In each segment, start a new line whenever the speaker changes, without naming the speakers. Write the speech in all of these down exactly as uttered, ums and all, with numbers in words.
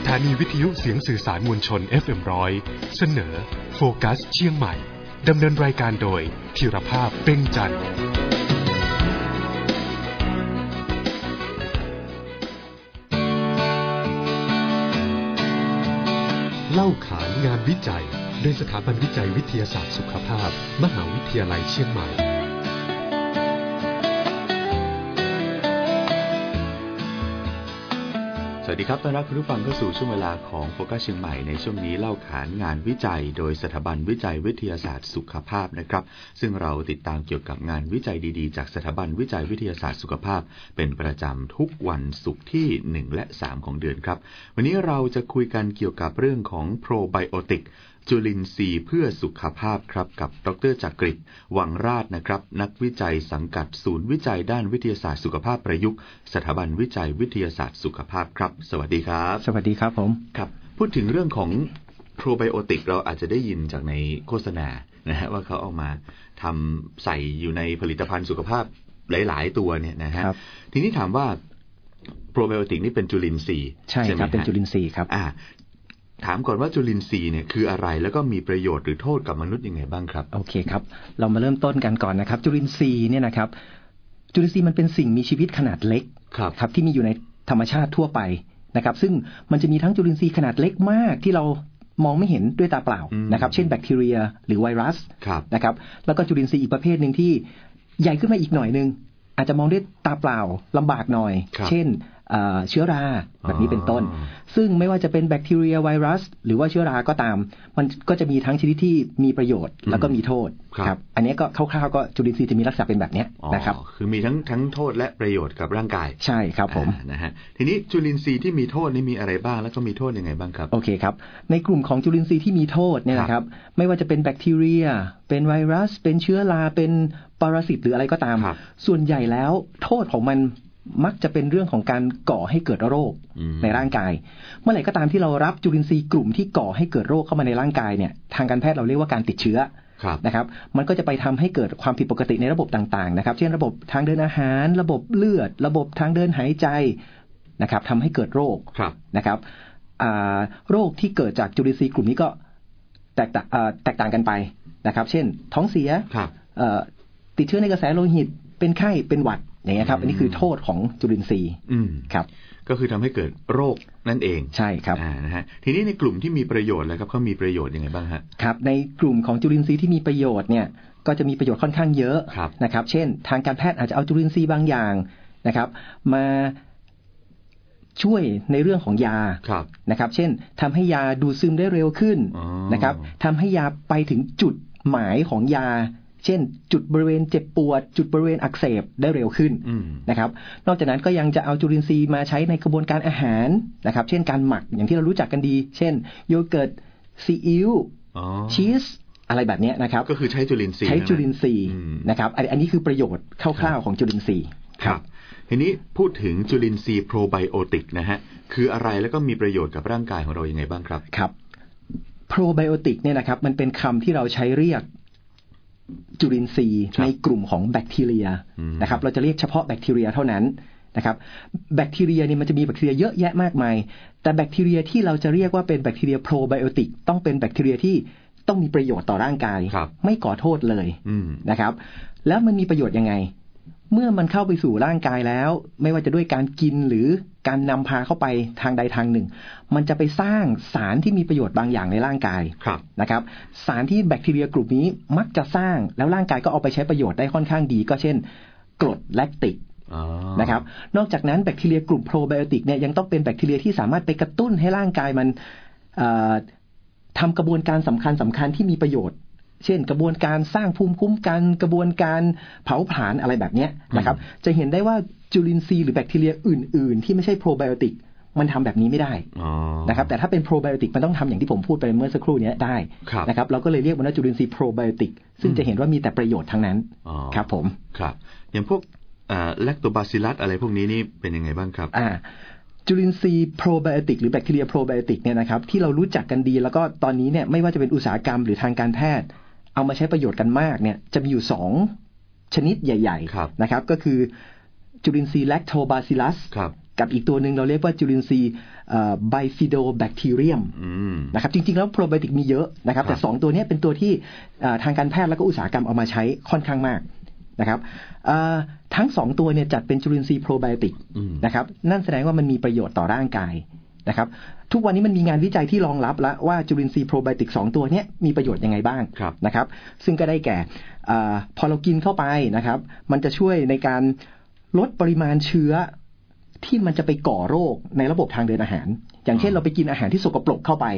ถานีวิทยุเสียงสื่อสารมวลชน เอฟ เอ็ม หนึ่งร้อยเสนอโฟกัสเชียงใหม่ดำเนินรายการโดยธีรภาพเป้งจันทร์เล่าขานงานวิจัยโดยสถาบันวิจัยวิทยาศาสตร์สุขภาพมหาวิทยาลัยเชียงใหม่
สวัสดีครับต้อนรับคุณผู้ฟังเข้าสู่ช่วงเวลาของโฟกัสเชียงใหม่ในช่วงนี้เล่าขานงานวิจัยโดยสถาบันวิจัยวิทยาศาสตร์สุขภาพนะครับซึ่งเราติดตามเกี่ยวกับงานวิจัยดีๆจากสถาบันวิจัยวิทยาศาสตร์สุขภาพเป็นประจำทุกวันศุกร์ที่หนึ่งและสามของเดือนครับวันนี้เราจะคุยกันเกี่ยวกับเรื่องของโปรไบโอติกจุลินทรีย์เพื่อสุขภาพครับกับดร.จักริดวังราชนะครับนักวิจัยสังกัดศูนย์วิจัยด้านวิทยาศาสตร์สุขภาพประยุกต์สถาบันวิจัยวิทยาศาสตร์สุขภาพครับสวัสดีครับ
สวัสดีครับผม
ครับพูดถึงเรื่องของโปรไบโอติกเราอาจจะได้ยินจากในโฆษณานะฮะว่าเขาเอามาทำใส่อยู่ในผลิตภัณฑ์สุขภาพหลายๆตัวเนี่ยนะฮะทีนี้ถามว่าโปรไบโอติกนี่เป็นจุลินทรีย์
ใช่ครับเป็นจุลินทรีย์ครับ
อ่าถามก่อนว่าจุลินทรีย์เนี่ยคืออะไรแล้วก็มีประโยชน์หรือโทษกับมนุษย์ยังไงบ้างครับ
โอเคครับเรามาเริ่มต้นกันก่อนนะครับจุลินทรีย์เนี่ยนะครับจุลินทรีย์มันเป็นสิ่งมีชีวิตขนาดเล็ก
ครับ
ครับที่มีอยู่ในธรรมชาติทั่วไปนะครับซึ่งมันจะมีทั้งจุลินทรีย์ขนาดเล็กมากที่เรามองไม่เห็นด้วยตาเปล่านะครับเช่นแบคทีเรียหรือไวรัสนะครับแล้วก็จุลินทรีย์อีกประเภทนึงที่ใหญ่ขึ้นมาอีกหน่อยนึงอาจจะมองด้วยตาเปล่าลำบากหน่อยเช่นเชื้อราแบบนี้เป็นต้นซึ่งไม่ว่าจะเป็นแบคทีเรียไวรัสหรือว่าเชื้อราก็ตามมันก็จะมีทั้งชนิดที่มีประโยชน์แล้วก็มีโทษครับอันนี้ก็คร่าวๆก็จุลินทรีย์จะมีลักษณะเป็นแบบนี้นะครับ
คือมีทั้งทั้งโทษและประโยชน์กับร่างกาย
ใช่ครับผม
นะฮะทีนี้จุลินทรีย์ที่มีโทษนี่มีอะไรบ้างแล้วก็มีโทษยังไงบ้างครับ
โอเคครับในกลุ่มของจุลินทรีย์ที่มีโทษเนี่ยนะครับไม่ว่าจะเป็นแบคทีเรียเป็นไวรัสเป็นเชื้อราเป็นปรสิตหรืออะไรก็ตามส่วนใหญ่แล้วโทษของมันมักจะเป็นเรื่องของการก่อให้เกิดโรคในร่างกายเมื่อไหร่ก็ตามที่เรารับจุลินทรีย์กลุ่มที่ก่อให้เกิดโรคเข้ามาในร่างกายเนี่ยทางการแพทย์เราเรียกว่าการติดเชื้อนะครับมันก็จะไปทำให้เกิดความผิดปกติในระบบต่างๆนะครับเช่นระบบทางเดินอาหารระบบเลือดระบบทางเดินหายใจนะครับทำให้เกิดโรคนะครับโรคที่เกิดจากจุลินทรีย์กลุ่มนี้ก็แตกต่างแตกต่างกันไปนะครับเช่นท้องเสียติดเชื้อในกระแสโลหิตเป็นไข้เป็นหวัดอย่างนี้ครับอันนี้คือโทษของจุลินทรีย์ครับ
ก็คือทำให้เกิดโรคนั่นเอง
ใช่ครับ
นะฮะทีนี้ในกลุ่มที่มีประโยชน์แล้วครับเขามีประโยชน์ยังไงบ้างฮะ
ครับในกลุ่มของจุลินทรีย์ที่มีประโยชน์เนี่ยก็จะมีประโยชน์ค่อนข้างเยอะนะครับเช่นทางการแพทย์อาจจะเอาจุลินทรีย์บางอย่างนะครับมาช่วยในเรื่องของยานะครับเช่นทำให้ยาดูดซึมได้เร็วขึ้นนะครับทำให้ยาไปถึงจุดหมายของยาเช่นจุดบริเวณเจ็บปวดจุดบริเวณอักเสบได้เร็วขึ้นนะครับนอกจากนั้นก็ยังจะเอาจุลินทรีย์มาใช้ในกระบวนการอาหารนะครับเช่นการหมักอย่างที่เรารู้จักกันดีเช่นโยเกิร์ตซีอิ๊วชีสอะไรแบบนี้นะครับ
ก็คือใช้จุลินทรีย์
ใช้จุลินทรีย์นะครับอันนี้คือประโยชน์คร่าวๆของจุลินทรีย์
ครับทีนี้พูดถึงจุลินทรีย์โปรไบโอติกนะฮะคืออะไรแล้วก็มีประโยชน์กับร่างกายของเรายังไงบ้างครับ
ครับโปรไบโอติกเนี่ยนะครับมันเป็นคำที่เราใช้เรียกจุลินทรีย์ในกลุ่มของแบคทีเรียนะครับเราจะเรียกเฉพาะแบคทีเรียเท่านั้นนะครับแบคทีเรียเนี่ยมันจะมีแบคทีเรียเยอะแยะมากมายแต่แบคทีเรียที่เราจะเรียกว่าเป็นแบคทีเรียโปรไบโอติกต้องเป็นแบคทีเรียที่ต้องมีประโยชน์ต่อร่างกายไม่ก่อโทษเลยนะครับแล้วมันมีประโยชน์ยังไงเมื่อมันเข้าไปสู่ร่างกายแล้วไม่ว่าจะด้วยการกินหรือการนำพาเข้าไปทางใดทางหนึ่งมันจะไปสร้างสารที่มีประโยชน์บางอย่างในร่างกายนะครับสารที่แบคทีเรียกลุ่มนี้มักจะสร้างแล้วร่างกายก็เอาไปใช้ประโยชน์ได้ค่อนข้างดีก็เช่นกรดแลคติกนะครับนอกจากนั้นแบคทีเรียกลุ่มโปรไบโอติกเนี่ยยังต้องเป็นแบคทีเรียที่สามารถไปกระตุ้นให้ร่างกายมันทำกระบวนการสำคัญสำคัญที่มีประโยชน์เช่นกระบวนการสร้างภูมิคุ้มกันกระบวนการเผาผลาญอะไรแบบนี้นะครับจะเห็นได้ว่าจุลินทรีย์หรือแบคทีเรียอื่นๆที่ไม่ใช่โปรไบโอติกมันทำแบบนี้ไม่ได้นะครับแต่ถ้าเป็นโปรไบโอติกมันต้องทำอย่างที่ผมพูดไปเมื่อสักครู่นี้ได้นะครับเราก็เลยเรียกมันว่าจุลินทรีย์โปรไบโอติกซึ่งจะเห็นว่ามีแต่ประโยชน์ทั้งนั้นครับผม
ครับอย่างพวกแลคโตบาซิลลัสอะไรพวกนี้นี่เป็นยังไงบ้างครับ
จุลินทรีย์โปรไบโอติกหรือแบคทีเรียโปรไบโอติกเนี่ยนะครับที่เรารู้จักกันดีแล้วก็ตอนนี้เนี่ยไม่ว่าจะเป็นอุตสาหกรรมหรือทางการแพทย์เอามาใช้ประโยชน์กันมากเนี่ยจะมีอยู่สองชนิดใหญ่ๆนะครับก็คือจุลินทรีย์แลคโตบาซิลลัสกับอีกตัวหนึ่งเราเรียกว่าจุลินทรีย์ไบฟิโดแบคทีเรียมนะครับจริงๆแล้วโปรไบโอติกมีเยอะนะครับแต่สองตัวนี้เป็นตัวที่ทางการแพทย์และก็อุตสาหกรรมเอามาใช้ค่อนข้างมากนะครับทั้งสองตัวเนี่ยจัดเป็นจุลินทรีย์โปรไบโอติกนะครับนั่นแสดงว่ามันมีประโยชน์ต่อร่างกายนะครับทุกวันนี้มันมีงานวิจัยที่รองรับแล้วว่าจุลินทรีย์โปรไบโอติกสองตัวนี้มีประโยชน์ยังไงบ้างนะครับซึ่งก็ได้แก่พอเรากินเข้าไปนะครับมันจะช่วยในการลดปริมาณเชื้อที่มันจะไปก่อโรคในระบบทางเดินอาหารอย่างเช่นเราไปกินอาหารที่สกปรกเข้าไป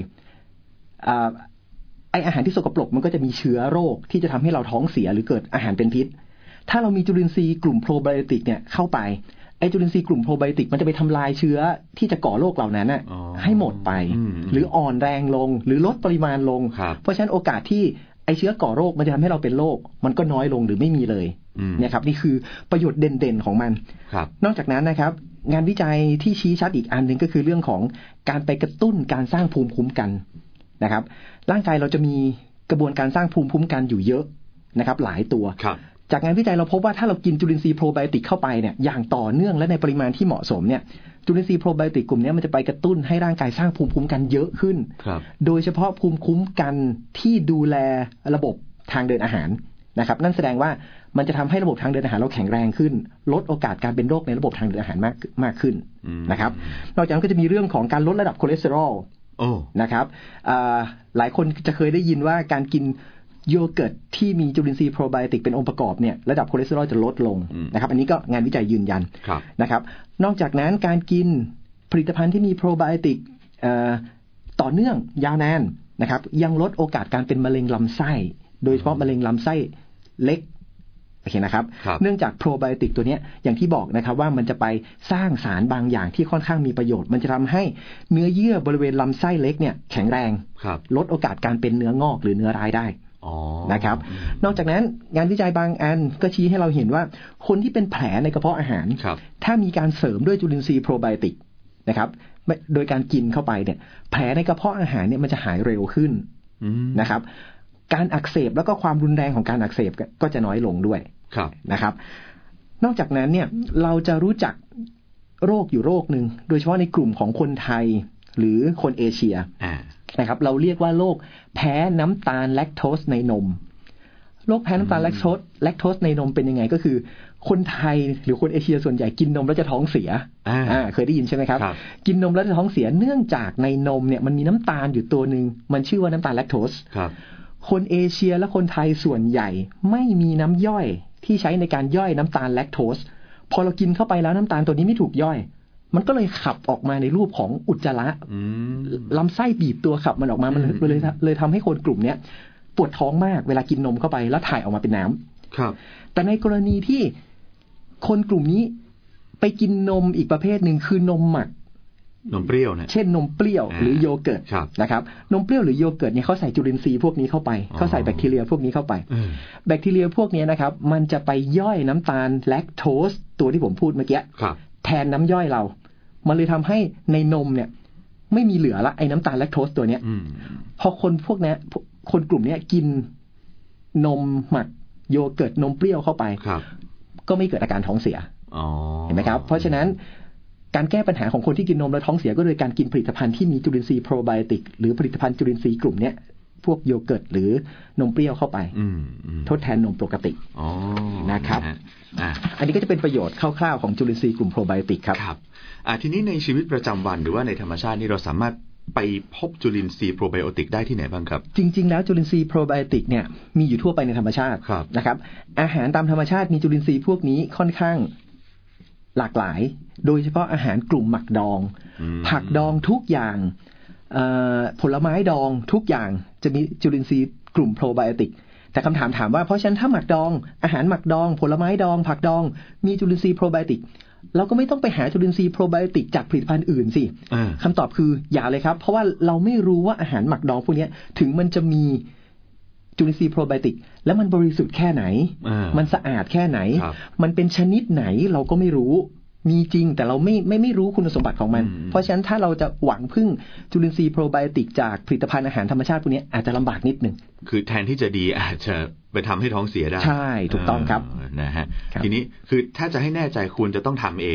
ไออาหารที่สกปรกมันก็จะมีเชื้อโรคที่จะทำให้เราท้องเสียหรือเกิดอาหารเป็นพิษถ้าเรามีจุลินทรีย์กลุ่มโปรไบโอติกเนี่ยเข้าไปไอจุลินทรีย์กลุ่มโปรไบโอติกมันจะไปทำลายเชื้อที่จะก่อโรคเหล่านั้นน่ะให้หมดไปหรืออ่อนแรงลงหรือลดปริมาณลงเพราะฉะนั้นโอกาสที่ไอเชื้อก่อโรคมันจะทำให้เราเป็นโรคมันก็น้อยลงหรือไม่มีเลยเนี่ยครับนี่คือประโยชน์เด่นๆของมันนอกจากนั้นนะครับงานวิจัยที่ชี้ชัดอีกอันหนึ่งก็คือเรื่องของการไปกระตุ้นการสร้างภูมิคุ้มกันนะครับร่างกายเราจะมีกระบวนการสร้างภูมิคุ้มกันอยู่เยอะนะครับหลายตัวจากงานวิจัยเราพบว่าถ้าเรากินจุลินทรีย์โปรไบโอติกเข้าไปเนี่ยอย่างต่อเนื่องและในปริมาณที่เหมาะสมเนี่ยจุลินทรีย์โปรไบโอติกกลุ่มนี้มันจะไปกระตุ้นให้ร่างกายสร้างภูมิคุ้มกันเยอะขึ้นโดยเฉพาะภูมิคุ้มกันที่ดูแลระบบทางเดินอาหารนะครับนั่นแสดงว่ามันจะทำให้ระบบทางเดินอาหารเราแข็งแรงขึ้นลดโอกาสการเป็นโรคในระบบทางเดินอาหารมากมากขึ้นนะครับนอกจากนั้นก็จะมีเรื่องของการลดระดับคอเลสเตอรอลนะครับหลายคนจะเคยได้ยินว่าการกินโยเกิร์ตที่มีจุลินทรีย์โปรไบโอติกเป็นองค์ประกอบเนี่ยระดับคอเลสเตอรอลจะลดลงนะครับอันนี้ก็งานวิจัยยืนยันนะครับนอกจากนั้นการกินผลิตภัณฑ์ที่มีโปรไบโอติกต่อเนื่องยาวนานนะครับยังลดโอกาสการเป็นมะเร็งลำไส้โดยเฉพาะมะเร็งลำไส้เล็กโอเคนะครับเนื่องจากโปรไบโอติกตัวนี้อย่างที่บอกนะครับว่ามันจะไปสร้างสารบางอย่างที่ค่อนข้างมีประโยชน์มันจะทำให้เนื้อเยื่อบริเวณลำไส้เล็กเนี่ยแข็งแรงลดโอกาสการเป็นเนื้องอกหรือเนื้อร้ายได้นะครับนอกจากนั้นงานวิจัยบางอันก็ชี้ให้เราเห็นว่าคนที่เป็นแผลในกระเพาะอาหารถ้ามีการเสริมด้วยจุลินทรีย์โปรไบโอติกนะครับโดยการกินเข้าไปเนี่ยแผลในกระเพาะอาหารเนี่ยมันจะหายเร็วขึ้นนะครับการอักเสบแล้วก็ความรุนแรงของการอักเสบก็จะน้อยลงด้วยนะครับนอกจากนั้นเนี่ยเราจะรู้จักโรคอยู่โรคหนึ่งโดยเฉพาะในกลุ่มของคนไทยหรือคนเอเชียนะครับเราเรียกว่าโรคแพ้น้ำตาลแลคโตสในนมโรคแพ้น้ำตาลแลคโตสแลคโตสในนมเป็นยังไงก็คือคนไทยหรือคนเอเชียส่วนใหญ่กินนมแล้วจะท้องเสียอ่าเคยได้ยินใช่ไหมครับกินนมแล้วจะท้องเสียเนื่องจากในนมเนี่ยมันมีน้ำตาลอยู่ตัวนึงมันชื่อว่าน้ำตาลแลคโตสคนเอเชียและคนไทยส่วนใหญ่ไม่มีน้ำย่อยที่ใช้ในการย่อยน้ำตาลแลคโตสพอเรากินเข้าไปแล้วน้ำตาลตัวนี้ไม่ถูกย่อยมันก็เลยขับออกมาในรูปของอุจจาระลำไส้บีบตัวขับมันออกมามันเลยเลยทำให้คนกลุ่มนี้ปวดท้องมากเวลากินนมเข้าไปแล้วถ่ายออกมาเป็นน้ำครับแต่ในกรณีที่คนกลุ่มนี้ไปกินนมอีกประเภทหนึ่งคือนมหมัก
นมเปรี้ยวนะ
เช่นนมเปรี้ยวหรือโยเกิร์ตนะครับนมเปรี้ยวหรือโยเกิร์ตเนี่ยเขาใส่จุลินทรีย์พวกนี้เข้าไปเขาใส่แบคทีเรียพวกนี้เข้าไปแบคทีเรียพวกนี้นะครับมันจะไปย่อยน้ำตาลแลคโตสตัวที่ผมพูดเมื่อกี้แทนน้ำย่อยเรามันเลยทำให้ในนมเนี่ยไม่มีเหลือละไอ้น้ำตาลแลคโตสตัวเนี้ยพอคนพวกนี้คนกลุ่มนี้กินนมหมักโยเกิร์ตนมเปรี้ยวเข้าไปก็ไม่เกิดอาการท้องเสียเห็นไหมครับเพราะฉะนั้นการแก้ปัญหาของคนที่กินนมแล้วท้องเสียก็โดยการกินผลิตภัณฑ์ที่มีจุลินทรีย์โปรไบโอติกหรือผลิตภัณฑ์จุลินทรีย์กลุ่มนี้พวกโยเกิร์ตหรือนมเปรี้ยวเข้าไปทดแทนนมปกตินะครับอันนี้ก็จะเป็นประโยชน์คร่าวๆของจุลินทรีย์กลุ่มโปรไบโอติกครับ
ครับทีนี้ในชีวิตประจำวันหรือว่าในธรรมชาตินี่เราสามารถไปพบจุลินทรีย์โปรไบโอติกได้ที่ไหนบ้างครับ
จริงๆแล้วจุลินทรีย์โปรไบโอติกเนี่ยมีอยู่ทั่วไปในธรรมชาตินะครับอาหารตามธรรมชาติมีจุลินทรีย์พวกนี้ค่อนข้างหลากหลายโดยเฉพาะอาหารกลุ่มหมักดองผักดองทุกอย่างผลไม้ดองทุกอย่างจะมีจุลินทรีย์กลุ่มโปรไบโอติกแต่คำถามถามว่าเพราะฉะนั้นถ้าหมักดองอาหารหมักดองผลไม้ดองผักดองมีจุลินทรีย์โปรไบโอติกเราก็ไม่ต้องไปหาจุลินทรีย์โปรไบโอติกจากผลิตภัณฑ์อื่นสิคำตอบคืออย่าเลยครับเพราะว่าเราไม่รู้ว่าอาหารหมักดองพวกนี้ถึงมันจะมีจุลินทรีย์โปรไบโอติกแล้วมันบริสุทธิ์แค่ไหนมันสะอาดแค่ไหนมันเป็นชนิดไหนเราก็ไม่รู้มีจริงแต่เราไม่ไม่ไม่รู้คุณสมบัติของมันเพราะฉะนั้นถ้าเราจะหวังพึ่งจุลินทรีย์โปรไบโอติกจากผลิตภัณฑ์อาหารธรรมชาติพวกนี้อาจจะลำบากนิดนึง
คือแทนที่จะดีอาจจะไปทำให้ท้องเสียได้
ใช่ถูกต้องครับ
นะฮะทีนี้คือถ้าจะให้แน่ใจควรจะต้องทำเอง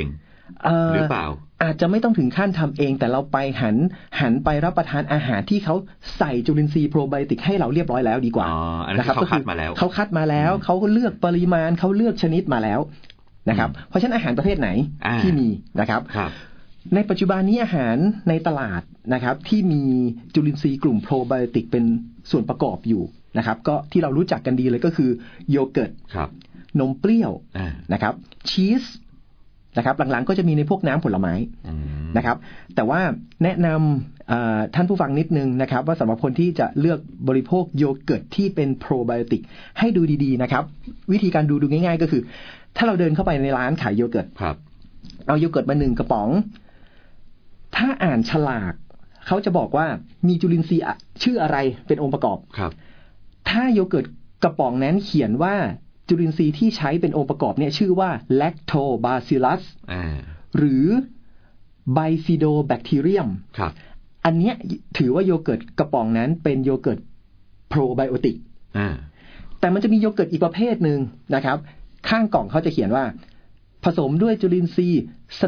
หรือเปล่า
อาจจะไม่ต้องถึงขั้นทำเองแต่เราไปหันหันไปรับประทานอาหารที่เขาใส่จุลินทรีย์โปรไบโอติกให้เราเรียบร้อยแล้วดีกว่า
นะครับเขาคัดมาแล้ว
เขาคัดมาแล้วเขาเลือกปริมาณเขาเลือกชนิดมาแล้วนะครับเพราะฉะนั้นอาหารประเภทไหนที่มีนะครับในปัจจุบันนี้อาหารในตลาดนะครับที่มีจุลินทรีย์กลุ่มโปรไบโอติกเป็นส่วนประกอบอยู่นะครับก็ที่เรารู้จักกันดีเลยก็คือโยเกิร์ตนมเปรี้ยวนะครับชีสนะครับหลังๆก็จะมีในพวกน้ำผลไม้นะครับแต่ว่าแนะนำท่านผู้ฟังนิดนึงนะครับว่าสำหรับคนที่จะเลือกบริโภคโยเกิร์ตที่เป็นโปรไบโอติกให้ดูดีๆนะครับวิธีการดูดูง่ายๆก็คือถ้าเราเดินเข้าไปในร้านขายโยเกิร์ตเอาโยเกิร์ตมาหนึ่งกระป๋องถ้าอ่านฉลากเขาจะบอกว่ามีจุลินทรีย์ชื่ออะไรเป็นองค์ประกอบถ้าโยเกิร์ตกระป๋องนั้นเขียนว่าจุลินทรีย์ที่ใช้เป็นองค์ประกอบเนี่ยชื่อว่า Lactobacillus หรือ Bifidobacterium อันเนี้ยถือว่าโยเกิร์ตกระป๋องนั้นเป็นโยเกิร์ตโปรไบโอติกแต่มันจะมีโยเกิร์ตอีกประเภทหนึ่งนะครับข้างกล่องเขาจะเขียนว่าผสมด้วยจุลินทรีย์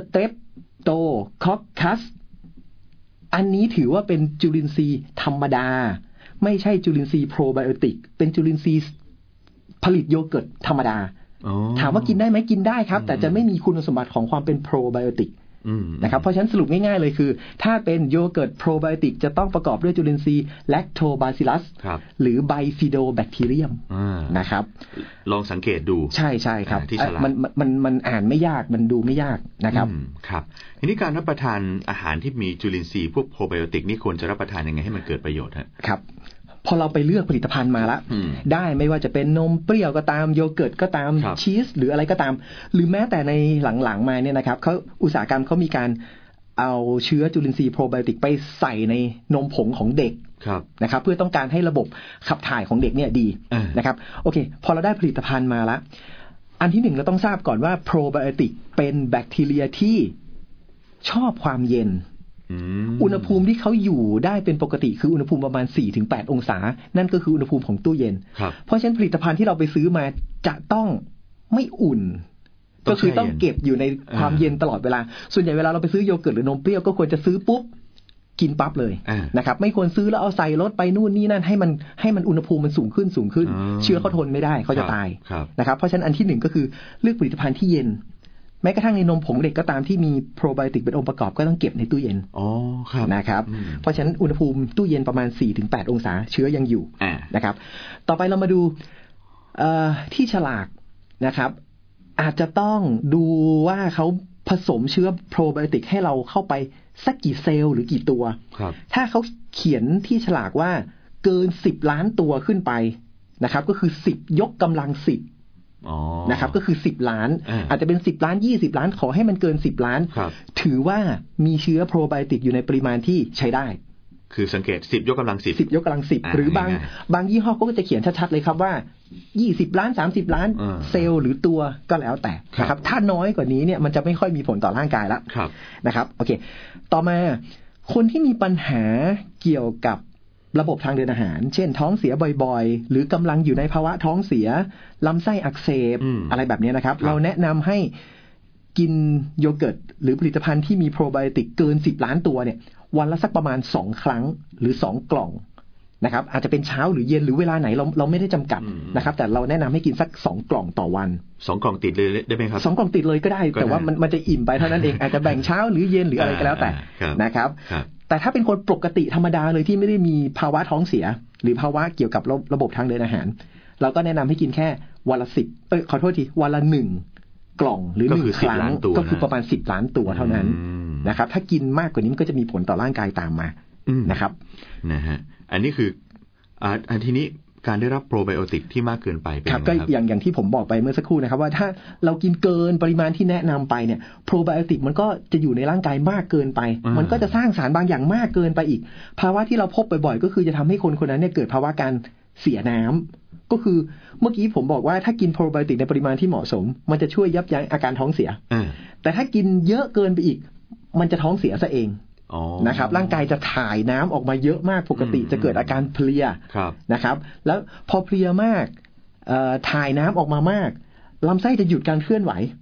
Streptococcus อันนี้ถือว่าเป็นจุลินทรีย์ธรรมดาไม่ใช่จุลินทรีย์โปรไบโอติกเป็นจุลินทรีย์ผลิตโยเกิร์ตธรรมดาถามว่ากินได้ไหมกินได้ครับแต่จะไม่มีคุณสมบัติของความเป็นโปรไบโอติกนะครับเพราะฉะนั้นสรุปง่ายๆเลยคือถ้าเป็นโยเกิร์ตโปรไบโอติกจะต้องประกอบด้วยจุลินทรีย์ Lactobacillus หรือ Bifidobacterium นะครับ
ลองสังเกตดู
ใช่ใช่ครับมันมันมันอ่านไม่ยากมันดูไม่ยากนะครับ
ครับทีนี้การรับประทานอาหารที่มีจุลินทรีย์พวกโปรไบโอติกนี่ควรจะรับประทานยังไงให้มันเกิดประโยชน์
ครับพอเราไปเลือกผลิตภัณฑ์มาละได้ไม่ว่าจะเป็นนมเปรี้ยวก็ตามโยเกิร์ตก็ตามชีสหรืออะไรก็ตามหรือแม้แต่ในหลังๆมาเนี่ยนะครับเขาอุตสาหกรรมเขามีการเอาเชื้อจุลินทรีย์โปรไบโอติกไปใส่ในนมผงของเด็กนะครับเพื่อต้องการให้ระบบขับถ่ายของเด็กเนี่ยดีนะครับโอเคพอเราได้ผลิตภัณฑ์มาละอันที่หนึ่งเราต้องทราบก่อนว่าโปรไบโอติกเป็นแบคทีเรียที่ชอบความเย็นอุณหภูมิที่เขาอยู่ได้เป็นปกติคืออุณหภูมิประมาณ สี่ถึงแปด องศานั่นก็คืออุณหภูมิของตู้เย็นเพราะฉะนั้นผลิตภัณฑ์ที่เราไปซื้อมาจะต้องไม่อุ่นก็คือต้องเก็บอยู่ในความเย็นตลอดเวลาส่วนใหญ่เวลาเราไปซื้อโยเกิร์ตหรือนมเปรี้ยวก็ควรจะซื้อปุ๊บกินปั๊บเลยนะครับไม่ควรซื้อแล้วเอาใส่รถไปนู่นนี่นั่นให้มันให้มันอุณหภูมิมันสูงขึ้นสูงขึ้นเชื้อเขาทนไม่ได้เขาจะตายนะครับเพราะฉะนั้นอันที่หนึ่งก็คือเลือกผลิตภัณฑ์ที่เย็นแม้กระทั่งในนมผงเด็กก็ตามที่มีโปรไบโอติกเป็นองค์ประกอบก็ต้องเก็บในตู้เย็น
อ๋อครับ
นะครับเพราะฉะนั้นอุณหภูมิตู้เย็นประมาณ สี่ถึงแปด องศาเชื้อยังอยู่นะครับต่อไปเรามาดูที่ฉลากนะครับอาจจะต้องดูว่าเขาผสมเชื้อโปรไบโอติกให้เราเข้าไปสักกี่เซลล์หรือกี่ตัวถ้าเขาเขียนที่ฉลากว่าเกินสิบล้านตัวขึ้นไปนะครับก็คือสิบยกกำลังสิบนะครับก็คือสิบล้าน อ, อาจจะเป็นสิบล้านยี่สิบล้านขอให้มันเกินสิบล้านถือว่ามีเชื้อโปรไบโอติกอยู่ในปริมาณที่ใช้ได้
คือสังเกตสิบยกกำลังสิบ
สิบยกกำลังสิบหรือบางบางยี่ห้อก็จะเขียนชัดๆเลยครับว่ายี่สิบล้านสามสิบล้านเซลล์หรือตัวก็แล้วแต่นะครับถ้าน้อยกว่านี้เนี่ยมันจะไม่ค่อยมีผลต่อร่างกายแล้วนะครับโอเคต่อมาคนที่มีปัญหาเกี่ยวกับระบบทางเดินอาหารเช่นท้องเสียบ่อยๆหรือกำลังอยู่ในภาวะท้องเสียลำไส้อักเสบอะไรแบบนี้นะครับเราแนะนำให้กินโยเกิร์ตหรือผลิตภัณฑ์ที่มีโปรไบโอติกเกินสิบล้านตัวเนี่ยวันละสักประมาณสองครั้งหรือสองกล่องนะครับอาจจะเป็นเช้าหรือเย็นหรือเวลาไหนเราเราไม่ได้จำกัดนะครับแต่เราแนะนำให้กินสักสองกล่องต่อวัน
สองกล่องติดเลยได้ไหมครับ
สองกล่องติดเลยก็ได้แต่ว่ามันมันจะอิ่มไปเท่านั้นเองอาจจะแบ่งเช้าหรือเย็นหรืออะไรก็แล้วแต่นะครับแต่ถ้าเป็นคนปกติธรรมดาเลยที่ไม่ได้มีภาวะท้องเสียหรือภาวะเกี่ยวกับระบบทางเดินอาหารเราก็แนะนำให้กินแค่วันละสิบเอ้ยขอโทษทีวันละหนึ่งกล่องหรือหนึ่งครั้งก็คือประมาณสิบล้านตัวเท่านั้นนะครับถ้ากินมากกว่านี้มันก็จะมีผลต่อร่างกายตามมานะครับ
นะฮะอันนี้คืออันทีนี้การได้รับโปรไบโอติกที่มากเกินไปเป็น
ครับก็อย่างอย่างที่ผมบอกไปเมื่อสักครู่นะครับว่าถ้าเรากินเกินปริมาณที่แนะนำไปเนี่ยโปรไบโอติกมันก็จะอยู่ในร่างกายมากเกินไปมันก็จะสร้างสารบางอย่างมากเกินไปอีกภาวะที่เราพบบ่อยๆก็คือจะทำให้คนคนนั้นเนี่ยเกิดภาวะการเสียน้ำก็คือเมื่อกี้ผมบอกว่าถ้ากินโปรไบโอติกในปริมาณที่เหมาะสมมันจะช่วยยับยั้งอาการท้องเสียแต่ถ้ากินเยอะเกินไปอีกมันจะท้องเสียซะเองนะครับร่างกายจะถ่ายน้ำออกมาเยอะมากปกติจะเกิดอาการเพลียนะครับแล้วพอเพลียมากถ่ายน้ำออกมามากลำไส้จะหยุดการเคลื่อนไหว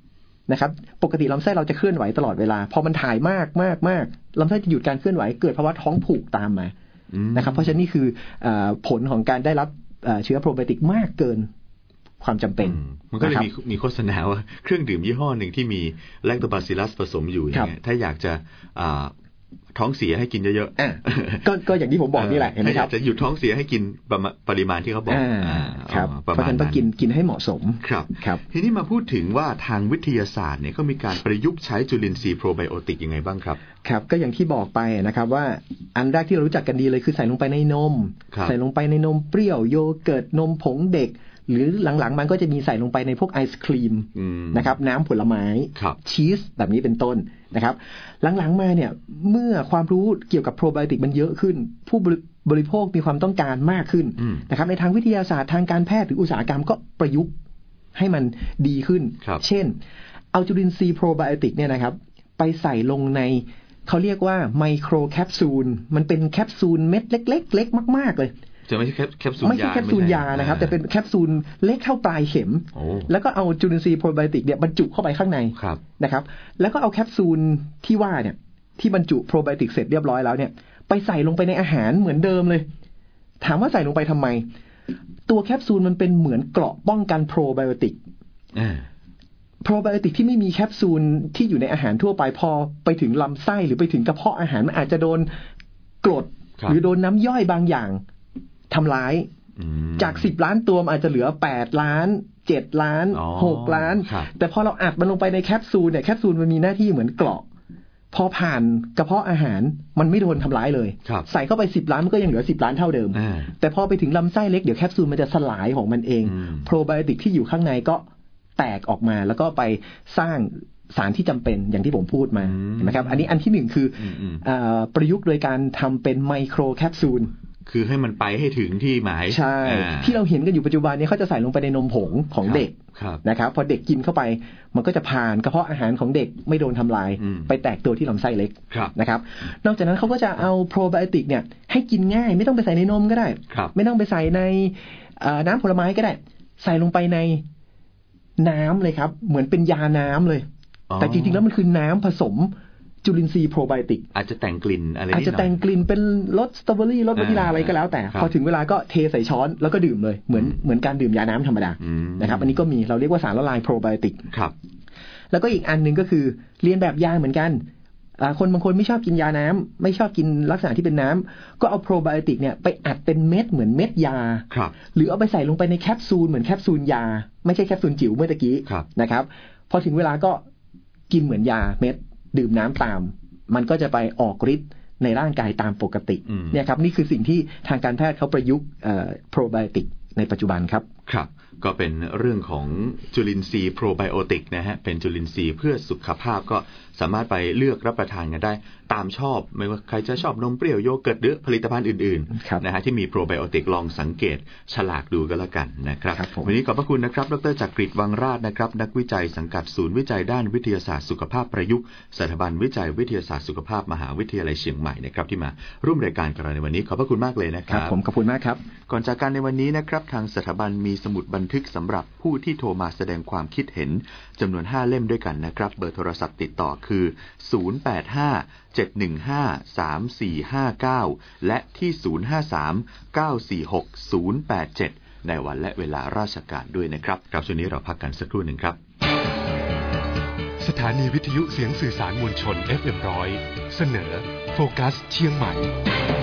นะครับปกติลำไส้เราจะเคลื่อนไหวตลอดเวลาพอมันถ่ายมากมากมากลำไส้จะหยุดการเคลื่อนไหวเกิดภาวะท้องผูกตามมานะครับเพราะฉะนั้นนี่คือผลของการได้รับเชื้อโปรไบโอติกมากเกินความจำเป็น
มันก็เลยมีมีโฆษณาว่าเครื่องดื่มยี่ห้อหนึ่งที่มีแลคโตบาซิลลัสผสมอยู่อย่างเงี้ยถ้าอยากจะท้องเสียให้กินเยอะ
ๆก็ก็อย่างที่ผมบอกนี่แหละเห็นไหมครับ
จะหยุดท้องเสียให้กินปริมาณที่เขาบอก
ครับเพราะฉะนั้นต้องกินกินให้เหมาะสม
ครับครับทีนี้มาพูดถึงว่าทางวิทยาศาสตร์เนี่ยก็มีการประยุกต์ใช้จุลินทรีย์โปรไบโอติกยังไงบ้างครับ
ครับก็อย่างที่บอกไปนะครับว่าอันแรกที่เรารู้จักกันดีเลยคือใส่ลงไปในนมใส่ลงไปในนมเปรี้ยวโยเกิร์ตนมผงเด็กหรือหลังๆมันก็จะมีใส่ลงไปในพวกไอศครีมนะครับน้ำผลไม้ชีสแบบนี้เป็นต้นนะครับหลังๆมาเนี่ยเมื่อความรู้เกี่ยวกับโปรไบโอติกมันเยอะขึ้นผู้บริโภคมีความต้องการมากขึ้นนะครับในทางวิทยาศาสตร์ทางการแพทย์หรืออุตสาหกรรมก็ประยุกต์ให้มันดีขึ้นเช่นเอาจุลินทรีย์โปรไบโอติกเนี่ยนะครับไปใส่ลงในเขาเรียกว่าไมโครแคปซูลมันเป็นแคปซูลเม็ดเล็กๆเล็กมากๆเลย
จะไม่ใช่แคปซูลยา
ไม่ใช่แคปซูลยานะครับแต่เป็นแคปซูลเล็กเท่าปลายเข็มแล้วก็เอาจุลินทรีย์โปรไบโอติกเนี่ยบรรจุเข้าไปข้างในนะครับแล้วก็เอาแคปซูลที่ว่าเนี่ยที่บรรจุโปรไบโอติกเสร็จเรียบร้อยแล้วเนี่ยไปใส่ลงไปในอาหารเหมือนเดิมเลยถามว่าใส่ลงไปทำไมตัวแคปซูลมันเป็นเหมือนเกราะป้องกันโปรไบโอติกโปรไบโอติกที่ไม่มีแคปซูลที่อยู่ในอาหารทั่วไปพอไปถึงลำไส้หรือไปถึงกระเพาะอาหารมันอาจจะโดนกรดหรือโดนน้ำย่อยบางอย่างทำร้ายจากสิบล้านตัวมันอาจจะเหลือแปดล้านเจ็ดล้านหกล้านแต่พอเราอัดมันลงไปในแคปซูลเนี่ยแคปซูลมันมีหน้าที่เหมือนเกราะพอผ่านกระเพาะอาหารมันไม่โดนทำร้ายเลยใส่เข้าไปสิบล้านมันก็ยังเหลือสิบล้านเท่าเดิมแต่พอไปถึงลำไส้เล็กเดี๋ยวแคปซูลมันจะสลายของมันเองโปรไบโอติกที่อยู่ข้างในก็แตกออกมาแล้วก็ไปสร้างสารที่จำเป็นอย่างที่ผมพูดมาเห็นไหมครับอันนี้อันที่หนึ่งคือประยุกต์โดยการทำเป็นไมโครแคปซูล
คือให้มันไปให้ถึงที่หมาย
ใช่ที่เราเห็นกันอยู่ปัจจุบันนี้เขาจะใส่ลงไปในนมผงของเด็กนะครับพอเด็กกินเข้าไปมันก็จะผ่านกระเพาะอาหารของเด็กไม่โดนทำลายไปแตกตัวที่ลำไส้เล็กนะครับนอกจากนั้นเขาก็จะเอาโปรไบโอติกเนี่ยให้กินง่ายไม่ต้องไปใส่ในนมก็ได้ไม่ต้องไปใส่ในน้ำผลไม้ก็ได้ใส่ลงไปในน้ำเลยครับเหมือนเป็นยาน้ำเลยแต่จริงๆแล้วมันคือน้ำผสมจุลินทรีย์โปรไบโอติก
อาจจะแต่งกลิ่นอะไร
อาจจะแต่งกลิ่นเป็นรสสตรอเบอรี่รสวานิลาอะไรก็แล้วแต่พอถึงเวลาก็เทใส่ช้อนแล้วก็ดื่มเลยเหมือนเหมือนการดื่มยาน้ำธรรมดานะครับอันนี้ก็มีเราเรียกว่าสารละลายโปรไบโอติก
ครับ
แล้วก็อีกอันนึงก็คือเรียนแบบยาเหมือนกันคนบางคนไม่ชอบกินยาน้ำไม่ชอบกินลักษณะที่เป็นน้ำก็เอาโปรไบโอติกเนี่ยไปอัดเป็นเม็ดเหมือนเม็ดยาหรือเอาไปใส่ลงไปในแคปซูลเหมือนแคปซูลยาไม่ใช่แคปซูลจิ๋วเมื่อกี้นะครับพอถึงเวลาก็กินเหมือนยาเม็ดดื่มน้ำตามมันก็จะไปออกฤทธิ์ในร่างกายตามปกติเนี่ยครับนี่คือสิ่งที่ทางการแพทย์เขาประยุกต์โปรไบโอติกในปัจจุบันครับ
ครับก็เป็นเรื่องของจุลินทรีย์โปรไบโอติกนะฮะเป็นจุลินทรีย์เพื่อสุขภาพก็สามารถไปเลือกรับประทานกันได้ตามชอบไม่ว่าใครจะชอบนมเปรี้ยวโยเกิร์ตหรือผลิตภัณฑ์อื่นๆนะฮะที่มีโปรไบโอติกลองสังเกตฉลากดูก็แล้วกันนะครับวันนี้ขอบพระคุณนะครับดร.จักริดวังราชนะครับนักวิจัยสังกัดศูนย์วิจัยด้านวิทยาศาสตร์สุขภาพประยุกต์สถาบันวิจัยวิทยาศาสตร์สุขภาพมหาวิทยาลัยเชียงใหม่นะครับที่มาร่วมรายการกับเราในวันนี้ขอบพระคุณมากเลยนะครับ
ผมขอบคุณมากครับ
ก่อนจากกันในวันนี้นะครับทางสถาบันมีสมุดบันทึกสำหรับผู้ที่โทรมาแสดงความคิดเห็นจำนวนห้าเล่มด้วยกันนะครับเบอร์โทรศัพท์ติดต่อคือศูนย์ แปด ห้า เจ็ด หนึ่ง ห้า สาม สี่ ห้า เก้าและที่ศูนย์ ห้า สาม เก้า สี่ หก ศูนย์ แปด เจ็ดในวันและเวลาราชการด้วยนะครับครับช่วงนี้เราพักกันสักครู่หนึ่งครับ
สถานีวิทยุเสียงสื่อสารมวลชน เอฟ เอ็ม หนึ่งร้อยเสนอโฟกัสเชียงใหม่